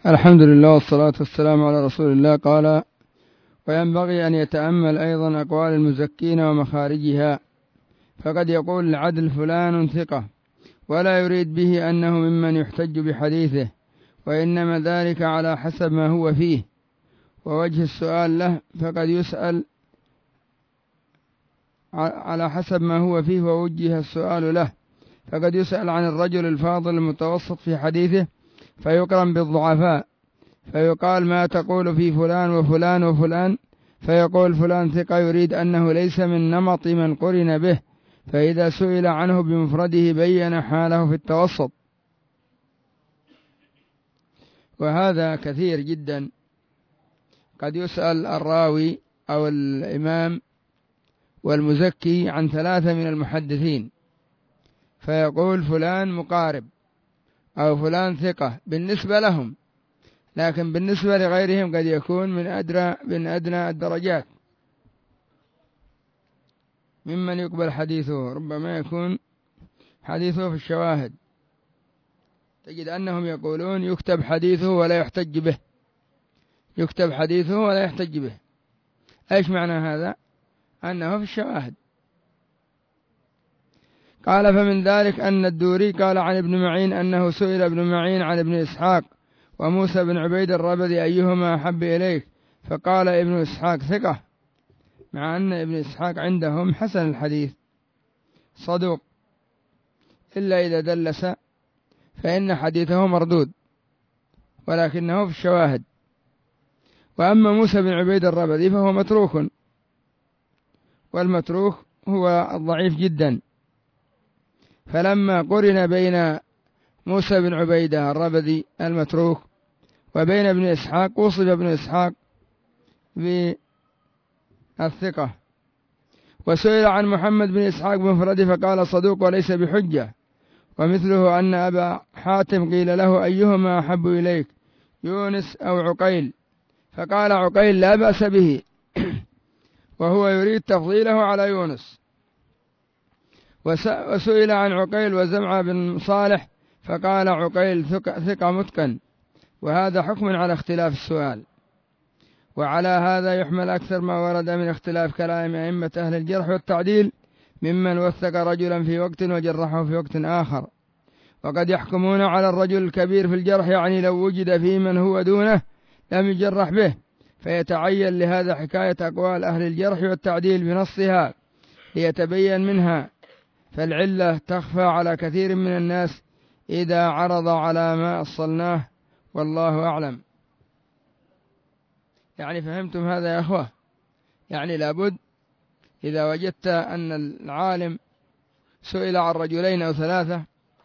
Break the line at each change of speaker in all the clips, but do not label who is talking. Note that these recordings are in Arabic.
الحمد لله والصلاة والسلام على رسول الله. قال: وينبغي أن يتأمل أيضا أقوال المزكين ومخارجها، فقد يقول العدل فلان ثقة ولا يريد به أنه ممن يحتج بحديثه، وإنما ذلك على حسب ما هو فيه ووجه السؤال له، فقد يسأل على حسب ما هو فيه ووجه السؤال له، فقد يسأل عن الرجل الفاضل المتوسط في حديثه فيقرن بالضعفاء، فيقال: ما تقول في فلان وفلان وفلان؟ فيقول: فلان ثقة، يريد أنه ليس من نمط من قرن به، فإذا سئل عنه بمفرده بين حاله في التوسط. وهذا كثير جدا، قد يسأل الراوي أو الإمام والمزكي عن 3 من المحدثين فيقول فلان مقارب أو فلان ثقة بالنسبة لهم، لكن بالنسبة لغيرهم قد يكون من أدنى الدرجات ممن يقبل حديثه، ربما يكون حديثه في الشواهد، تجد أنهم يقولون يكتب حديثه ولا يحتج به، يكتب حديثه ولا يحتج به. إيش معنى هذا؟ أنه في الشواهد. قال: فمن ذلك أن الدوري قال عن ابن معين أنه سئل ابن معين عن ابن إسحاق وموسى بن عبيد الربذي أيهما أحب إليك، فقال ابن إسحاق ثقة، مع أن ابن إسحاق عندهم حسن الحديث صدوق، إلا إذا دلس فإن حديثه مردود، ولكنه في الشواهد. وأما موسى بن عبيد الربذي فهو متروك، والمتروك هو الضعيف جدا، فلما قرن بين موسى بن عبيدة الربذي المتروك وبين ابن إسحاق وصف ابن إسحاق بالثقة. وسئل عن محمد بن إسحاق بمفرده فقال صدوق وليس بحجة. ومثله أن أبا حاتم قيل له أيهما أحب إليك، يونس أو عقيل؟ فقال عقيل لا بأس به، وهو يريد تفضيله على يونس. وسئل عن عقيل وزمعة بن صالح فقال عقيل ثقة متقن، وهذا حكم على اختلاف السؤال. وعلى هذا يحمل أكثر ما ورد من اختلاف كلام أئمة أهل الجرح والتعديل ممن وثق رجلا في وقت وجرحه في وقت آخر، وقد يحكمون على الرجل الكبير في الجرح، يعني لو وجد في من هو دونه لم يجرح به، فيتعين لهذا حكاية أقوال أهل الجرح والتعديل بنصها ليتبين منها، فالعلة تخفى على كثير من الناس إذا عرض على ما أصلناه، والله أعلم. يعني فهمتم هذا يا أخوة؟ يعني لابد إذا وجدت أن العالم سئل عن رجلين أو 3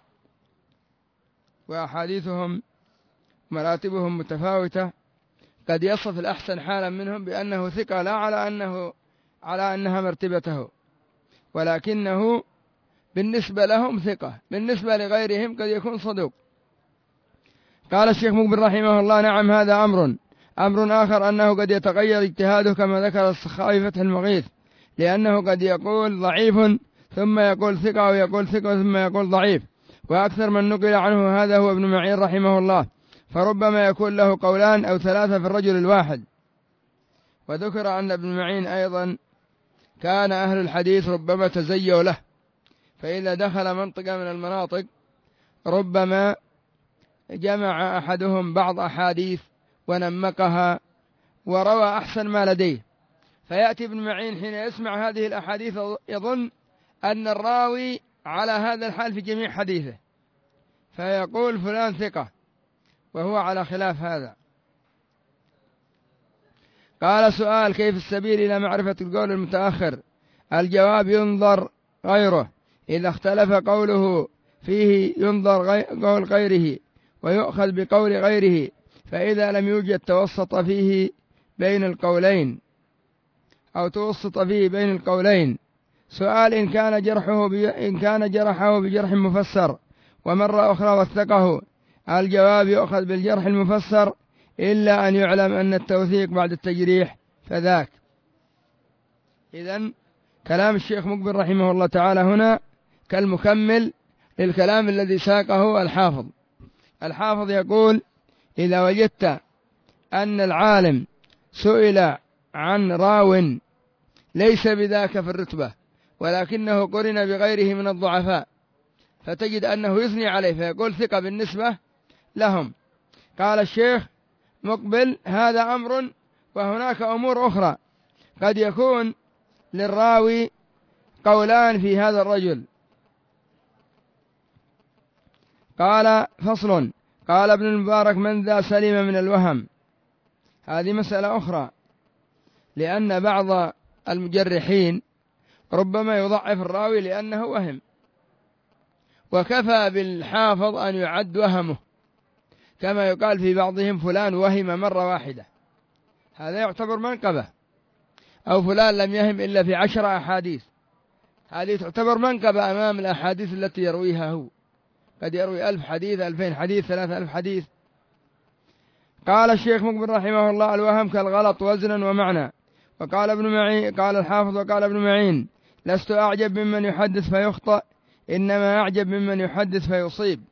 وأحاديثهم مراتبهم متفاوتة، قد يصف الأحسن حالا منهم بأنه ثقة، لا على أنها مرتبته، ولكنه بالنسبة لهم ثقة، بالنسبة لغيرهم قد يكون صدوق. قال الشيخ مقبل رحمه الله: نعم، هذا أمر آخر أنه قد يتغير اجتهاده كما ذكر السخاوي فتح المغيث، لأنه قد يقول ضعيف ثم يقول ثقة، ويقول ثقة ثم يقول ضعيف. وأكثر من نقل عنه هذا هو ابن معين رحمه الله، فربما يكون له قولان أو 3 في الرجل الواحد. وذكر أن ابن معين أيضا كان أهل الحديث ربما تزيوا له، فإذا دخل منطقة من المناطق ربما جمع أحدهم بعض أحاديث ونمقها وروى أحسن ما لديه، فيأتي ابن معين حين يسمع هذه الأحاديث يظن أن الراوي على هذا الحال في جميع حديثه، فيقول فلان ثقة، وهو على خلاف هذا. قال: سؤال: كيف السبيل إلى معرفة القول المتأخر؟ الجواب: ينظر غيره، إذا اختلف قوله فيه ينظر قول غيره ويؤخذ بقول غيره، فإذا لم يوجد توسط فيه بين القولين أو توسط فيه بين القولين. سؤال: إن كان جرحه بجرح مفسر ومرة أخرى وثقه، الجواب: يؤخذ بالجرح المفسر، إلا أن يعلم أن التوثيق بعد التجريح فذاك. إذن كلام الشيخ مقبل رحمه الله تعالى هنا كالمكمل للكلام الذي ساقه الحافظ. الحافظ يقول: إذا وجدت أن العالم سئل عن راو ليس بذاك في الرتبة ولكنه قرن بغيره من الضعفاء، فتجد أنه يثني عليه فيقول ثقة بالنسبة لهم. قال الشيخ مقبل: هذا أمر، وهناك أمور أخرى قد يكون للراوي قولان في هذا الرجل. قال: فصل. قال ابن المبارك: من ذا سلم من الوهم. هذه مسألة أخرى، لأن بعض المجرحين ربما يضعف الراوي لأنه وهم، وكفى بالحافظ أن يعد وهمه، كما يقال في بعضهم: فلان وهم مرة واحدة، هذا يعتبر منقبة. أو فلان لم يهم إلا في 10 أحاديث، هذه تعتبر منقبة أمام الأحاديث التي يرويها هو، قد يروي 1000 حديث، 2000 حديث، 3000 حديث. قال الشيخ مقبل رحمه الله: الوهم كالغلط وزنا ومعنى. وقال ابن معين، قال الحافظ وقال ابن معين: لست أعجب ممن يحدث فيخطأ، إنما أعجب ممن يحدث فيصيب.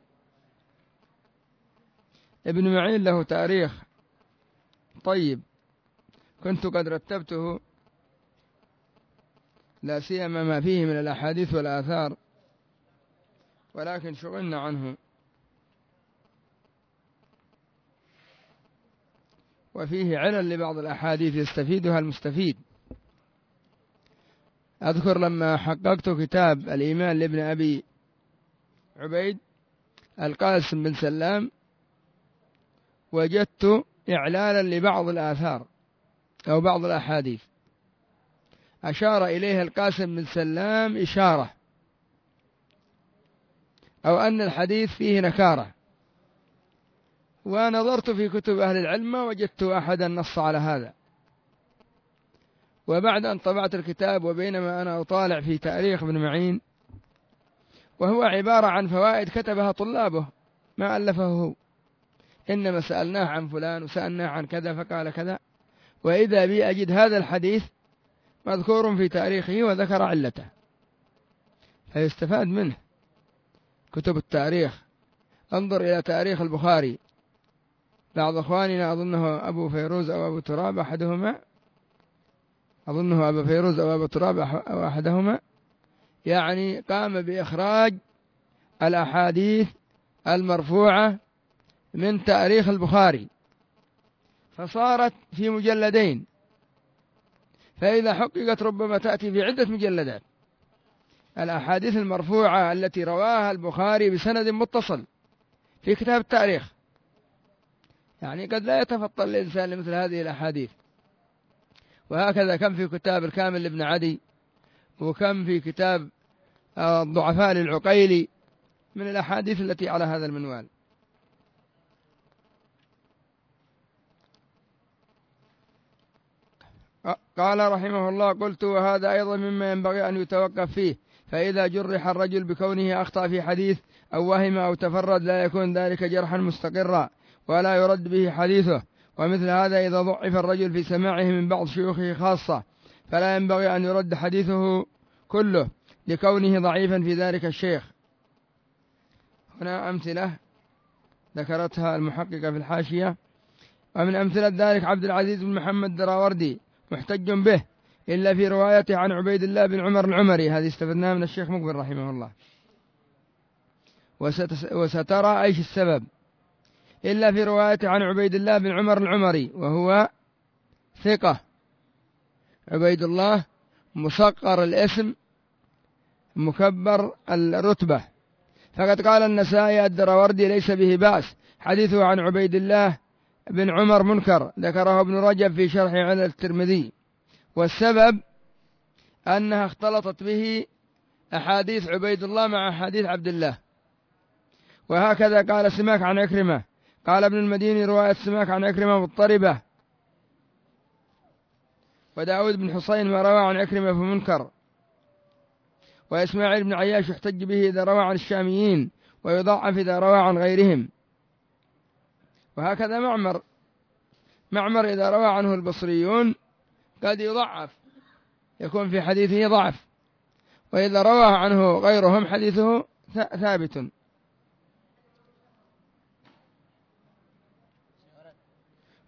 ابن معين له تاريخ طيب، كنت قد رتبته، لا سيما ما فيه من الأحاديث والآثار، ولكن شغلنا عنه. وفيه علل لبعض الأحاديث يستفيدها المستفيد. أذكر لما حققت كتاب الإيمان لابن أبي عبيد القاسم بن سلام، وجدت إعلالا لبعض الآثار أو بعض الأحاديث أشار إليها القاسم بن سلام إشارة، أو أن الحديث فيه نكارة، ونظرت في كتب أهل العلم وجدت أحدا نص على هذا. وبعد أن طبعت الكتاب وبينما أنا أطالع في تاريخ ابن معين، وهو عبارة عن فوائد كتبها طلابه ما ألفه هو، إنما سألناه عن فلان وسألناه عن كذا فقال كذا، وإذا بي أجد هذا الحديث مذكور في تاريخه وذكر علته، فيستفاد منه كتب التاريخ. انظر إلى تاريخ البخاري، بعض أخواننا أظنه أبو فيروز أو أبو تراب أحدهما، أظنه أبو فيروز أو أبو تراب أو أحدهما، يعني قام بإخراج الأحاديث المرفوعة من تاريخ البخاري فصارت في مجلدين، فإذا حققت ربما تأتي في عدة مجلدات الأحاديث المرفوعة التي رواها البخاري بسند متصل في كتاب التاريخ. يعني قد لا يتفطن الإنسان لمثل هذه الأحاديث. وهكذا كم في كتاب الكامل لابن عدي، وكم في كتاب الضعفاء للعقيلي من الأحاديث التي على هذا المنوال. قال رحمه الله: قلت: وهذا أيضا مما ينبغي أن يتوقف فيه، فإذا جرح الرجل بكونه أخطأ في حديث أو وهم أو تفرد لا يكون ذلك جرحا مستقرا ولا يرد به حديثه. ومثل هذا إذا ضعف الرجل في سماعه من بعض شيوخه خاصة فلا ينبغي أن يرد حديثه كله لكونه ضعيفا في ذلك الشيخ. هنا أمثلة ذكرتها المحققة في الحاشية. ومن أمثلة ذلك عبد العزيز بن محمد الدراوردي محتج به إلا في روايته عن عبيد الله بن عمر العمري، هذه استفدناها من الشيخ مقبل رحمه الله. وسترى أيش السبب، إلا في روايته عن عبيد الله بن عمر العمري، وهو ثقة. عبيد الله مصقر الاسم مكبر الرتبة، فقد قال النسائي: الدراوردي ليس به بأس، حديثه عن عبيد الله بن عمر منكر، ذكره ابن رجب في شرح علل الترمذي. والسبب أنها اختلطت به أحاديث عبيد الله مع أحاديث عبد الله. وهكذا قال سماك عن عكرمة، قال ابن المديني: رواية سماك عن عكرمة مضطربة. وداود بن حسين ما روى عن عكرمة فمنكر. وإسماعيل بن عياش يحتج به إذا روى عن الشاميين، ويضعف إذا روى عن غيرهم. وهكذا معمر إذا روى عنه البصريون قد يضعف، يكون في حديثه ضعف، وإذا روى عنه غيرهم حديثه ثابت.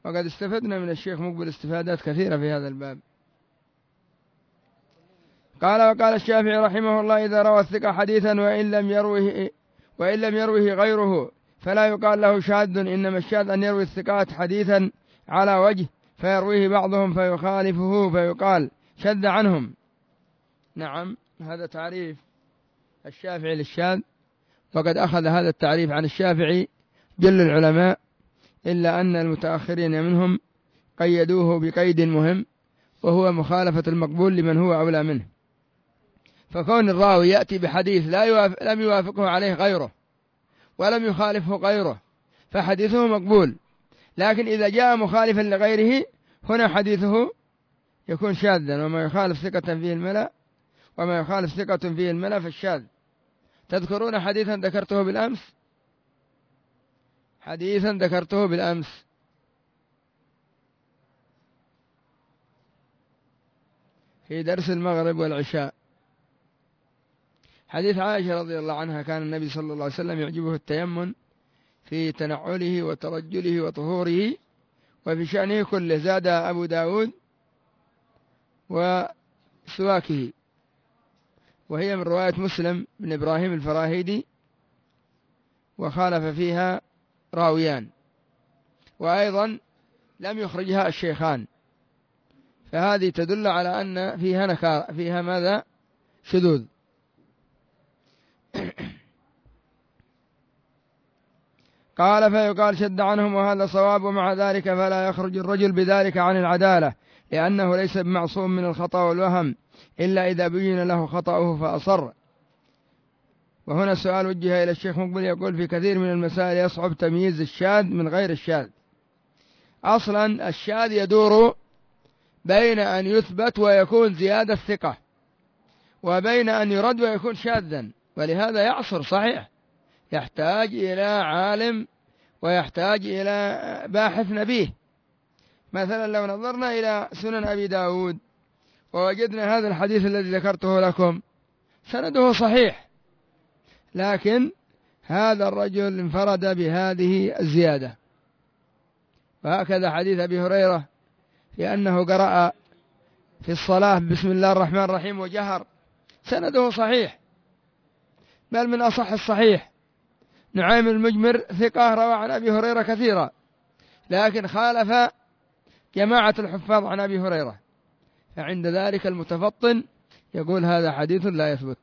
وقد استفدنا من الشيخ مقبل استفادات كثيرة في هذا الباب. قال وقال الشافعي رحمه الله إذا روى الثقة حديثا وإن لم يروه غيره فلا يقال له شاذ، إنما الشاذ أن يروي الثقات حديثا على وجه فيرويه بعضهم فيخالفه فيقال شذ عنهم. نعم، هذا تعريف الشافعي للشاذ، وقد أخذ هذا التعريف عن الشافعي جل العلماء، إلا أن المتأخرين منهم قيدوه بقيد مهم، وهو مخالفة المقبول لمن هو أولى منه. فكون الراوي يأتي بحديث لم يوافقه عليه غيره ولم يخالفه غيره فحديثه مقبول، لكن إذا جاء مخالفا لغيره هنا حديثه يكون شاذا، وما يخالف ثقة فيه الملأ فالشاذ. تذكرون حديثا ذكرته بالأمس في درس المغرب والعشاء، حديث عائشة رضي الله عنها كان النبي صلى الله عليه وسلم يعجبه التيمم في تنعله وترجله وطهوره وفي شأنه كله، زاد أبو داود وسواكه، وهي من رواية مسلم بن إبراهيم الفراهيدي، وخالف فيها راويان، وأيضا لم يخرجها الشيخان، فهذه تدل على أن فيها ماذا؟ شذوذ. قال فيقال شد عنهم، وهذا صواب، ومع ذلك فلا يخرج الرجل بذلك عن العدالة، لأنه ليس بمعصوم من الخطأ والوهم إلا إذا بين له خطأه فأصر. وهنا سؤال وجه إلى الشيخ مقبل يقول في كثير من المسائل يصعب تمييز الشاذ من غير الشاذ. أصلا الشاذ يدور بين أن يثبت ويكون زيادة الثقة، وبين أن يرد ويكون شاذا، ولهذا يعصر صحيح، يحتاج إلى عالم ويحتاج إلى باحث نبيه. مثلا لو نظرنا إلى سنن أبي داود ووجدنا هذا الحديث الذي ذكرته لكم سنده صحيح، لكن هذا الرجل انفرد بهذه الزيادة. وهكذا حديث أبي هريرة في أنه قرأ في الصلاة بسم الله الرحمن الرحيم وجهر، سنده صحيح، بل من أصح الصحيح. نعيم المجمر ثقة روى عن أبي هريرة كثيرا، لكن خالف جماعة الحفاظ عن أبي هريرة، فعند ذلك المتفطن يقول هذا حديث لا يثبت.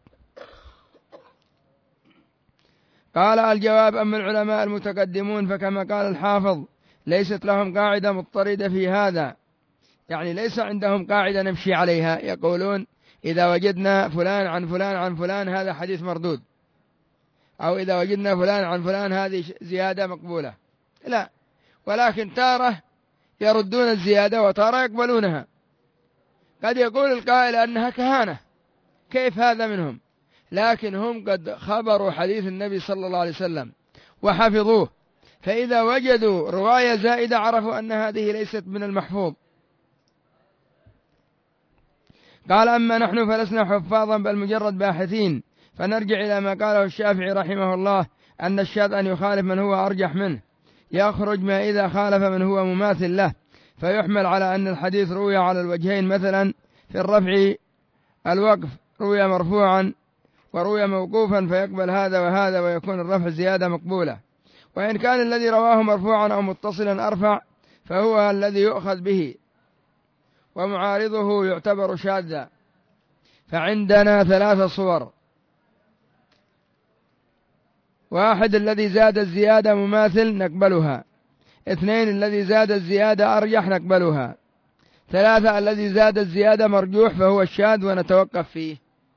قال الجواب: أما العلماء المتقدمون فكما قال الحافظ ليست لهم قاعدة مضطردة في هذا، يعني ليس عندهم قاعدة نمشي عليها، يقولون إذا وجدنا فلان عن فلان عن فلان هذا حديث مردود، أو إذا وجدنا فلان عن فلان هذه زيادة مقبولة، لا، ولكن تارة يردون الزيادة وتارة يقبلونها. قد يقول القائل أنها كهانة، كيف هذا منهم؟ لكن هم قد خبروا حديث النبي صلى الله عليه وسلم وحفظوه، فإذا وجدوا رواية زائدة عرفوا أن هذه ليست من المحفوظ. قال: أما نحن فلسنا حفاظا بل مجرد باحثين، فنرجع إلى ما قاله الشافعي رحمه الله أن الشاذ أن يخالف من هو أرجح منه، يخرج ما إذا خالف من هو مماثل له، فيحمل على أن الحديث روي على الوجهين، مثلا في الرفع الوقف روي مرفوعا وروي موقوفا، فيقبل هذا وهذا ويكون الرفع زيادة مقبولة. وإن كان الذي رواه مرفوعا أو متصلا أرفع فهو الذي يؤخذ به، ومعارضه يعتبر شاذا. فعندنا 3 صور: 1 الذي زاد الزيادة مماثل نقبلها، 2 الذي زاد الزيادة أرجح نقبلها، 3 الذي زاد الزيادة مرجوح فهو الشاذ ونتوقف فيه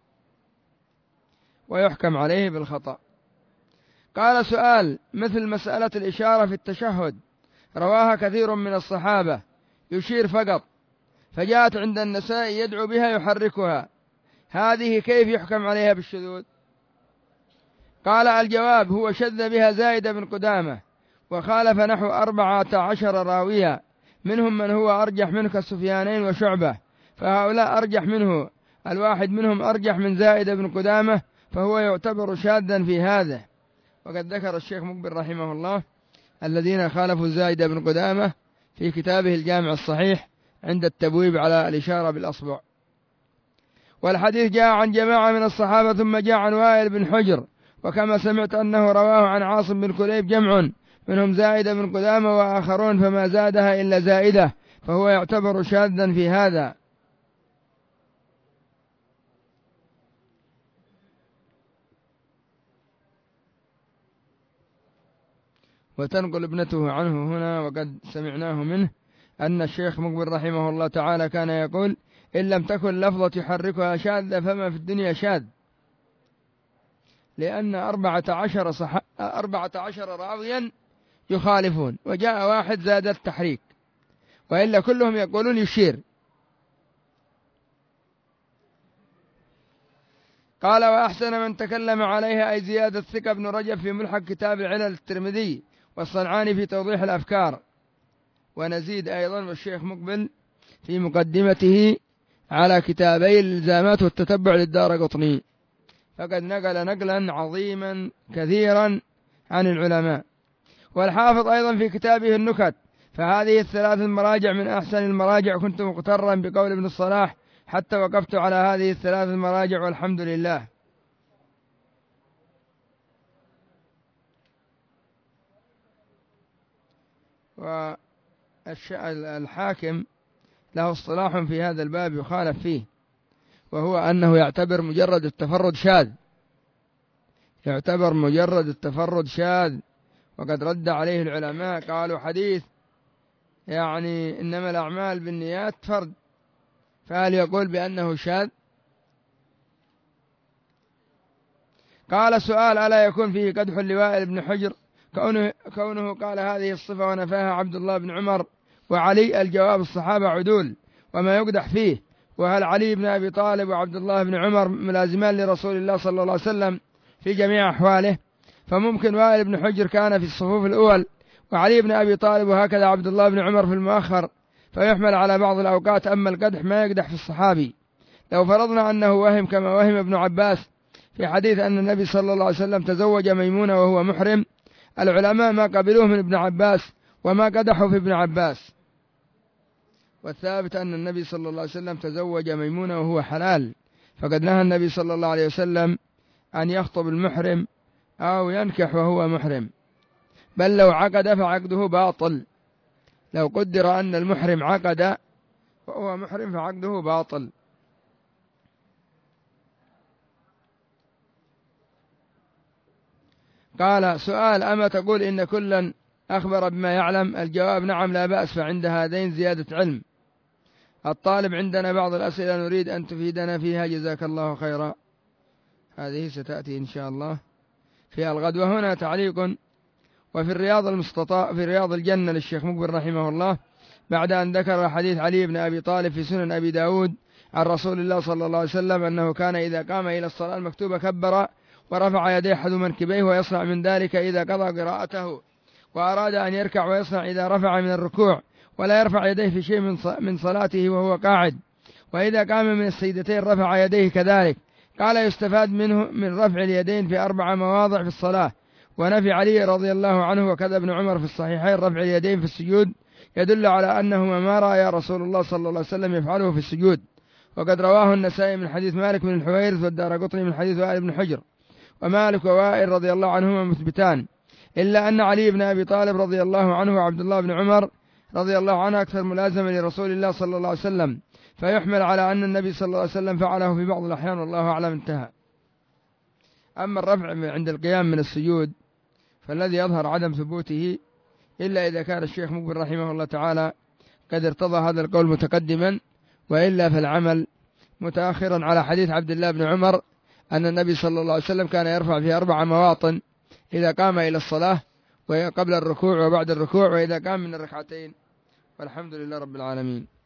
ويحكم عليه بالخطأ. قال: سؤال مثل مسألة الإشارة في التشهد رواها كثير من الصحابة، يشير فقط، فجاءت عند النساء يدعو بها يحركها، هذه كيف يحكم عليها بالشذوذ؟ قال: الجواب: هو شذ بها زائد بن قدامة، وخالف نحو 14 راويا، منهم من هو أرجح منه كالسفيانين وشعبة، فهؤلاء أرجح منه، الواحد منهم أرجح من زائد بن قدامة، فهو يعتبر شاذا في هذا. وقد ذكر الشيخ مقبل رحمه الله الذين خالفوا زائد بن قدامة في كتابه الجامع الصحيح عند التبويب على الإشارة بالأصبع. والحديث جاء عن جماعة من الصحابة ثم جاء عن وائل بن حجر، وكما سمعت أنه رواه عن عاصم بن كليب جمع منهم زائدة بن قدامة وآخرون، فما زادها إلا زائدة، فهو يعتبر شاذا في هذا. وتنقل ابنته عنه هنا، وقد سمعناه منه، أن الشيخ مقبل رحمه الله تعالى كان يقول: إن لم تكن لفظة تحركها شاذة فما في الدنيا شاذ، لأن 14 راويا يخالفون، وجاء واحد زاد التحريك، وإلا كلهم يقولون يشير. قال: وأحسن من تكلم عليها أي زيادة ثقة ابن رجب في ملحق كتاب العلل الترمذي، والصنعاني في توضيح الأفكار. ونزيد أيضا والشيخ مقبل في مقدمته على كتابي الإلزامات والتتبع للدارقطني، فقد نقل نقلا عظيما كثيرا عن العلماء. والحافظ أيضا في كتابه النكت. فهذه الثلاث المراجع من أحسن المراجع. كنت مقترا بقول ابن الصلاح حتى وقفت على هذه الثلاث المراجع، والحمد لله. والحاكم له اصطلاح في هذا الباب يخالف فيه، وهو أنه يعتبر مجرد التفرد شاذ، يعتبر مجرد التفرد شاذ، وقد رد عليه العلماء قالوا حديث يعني إنما الأعمال بالنيات فرد، فهل يقول بأنه شاذ؟ قال: سؤال: ألا يكون فيه قدح لوائل بن حجر كونه قال هذه الصفة ونفاها عبد الله بن عمر وعلي؟ الجواب: الصحابة عدول، وما يقدح فيه. وهل علي بن أبي طالب وعبد الله بن عمر ملازمان لرسول الله صلى الله عليه وسلم في جميع أحواله؟ فممكن وائل بن حجر كان في الصفوف الأول، وعلي بن أبي طالب، وهكذا عبد الله بن عمر في المؤخر، فيحمل على بعض الأوقات. أما القدح ما يقدح في الصحابي. لو فرضنا أنه وهم كما وهم ابن عباس في حديث أن النبي صلى الله عليه وسلم تزوج ميمونة وهو محرم، العلماء ما قبلوه من ابن عباس وما قدحوا في ابن عباس. والثابت أن النبي صلى الله عليه وسلم تزوج ميمونة وهو حلال، فقد نهى النبي صلى الله عليه وسلم أن يخطب المحرم أو ينكح وهو محرم، بل لو عقد فعقده باطل. لو قدر أن المحرم عقد وهو محرم فعقده باطل. قال: سؤال: أما تقول إن كلا أخبر بما يعلم؟ الجواب: نعم، لا بأس، فعند هذين زيادة علم. الطالب: عندنا بعض الأسئلة نريد أن تفيدنا فيها، جزاك الله خيرا. هذه ستأتي إن شاء الله في الغد. وهنا تعليق: وفي في رياض الجنة للشيخ مقبل رحمه الله، بعد أن ذكر حديث علي بن أبي طالب في سنن أبي داود عن رسول الله صلى الله عليه وسلم أنه كان إذا قام إلى الصلاة المكتوبة كبر ورفع يديه حذو منكبيه، ويصنع من ذلك إذا قضى قراءته، وأراد أن يركع، ويصنع إذا رفع من الركوع، ولا يرفع يديه في شيء من صلاته وهو قاعد، وإذا قام من السجدتين رفع يديه كذلك. قال: يستفاد منه من رفع اليدين في 4 مواضع في الصلاة. ونفي علي رضي الله عنه وكذا ابن عمر في الصحيحين رفع اليدين في السجود يدل على أنهما ما رأى رسول الله صلى الله عليه وسلم يفعله في السجود. وقد رواه النسائي من حديث مالك بن الحويرث، والدارقطني من حديث وائل بن حجر. ومالك ووائل رضي الله عنهما مثبتان، إلا أن علي بن أبي طالب رضي الله عنه وعبد الله بن عمر رضي الله عنه أكثر ملازمة لرسول الله صلى الله عليه وسلم، فيحمل على أن النبي صلى الله عليه وسلم فعله في بعض الأحيان، والله أعلم. انتهى. أما الرفع عند القيام من السجود فالذي يظهر عدم ثبوته، إلا إذا كان الشيخ مقبل رحمه الله تعالى قد ارتضى هذا القول متقدما، وإلا فالعمل متأخرا على حديث عبد الله بن عمر أن النبي صلى الله عليه وسلم كان يرفع في 4 مواطن إذا قام إلى الصلاة، وقبل الركوع وبعد الركوع، وإذا قام من الركعتين. والحمد لله رب العالمين.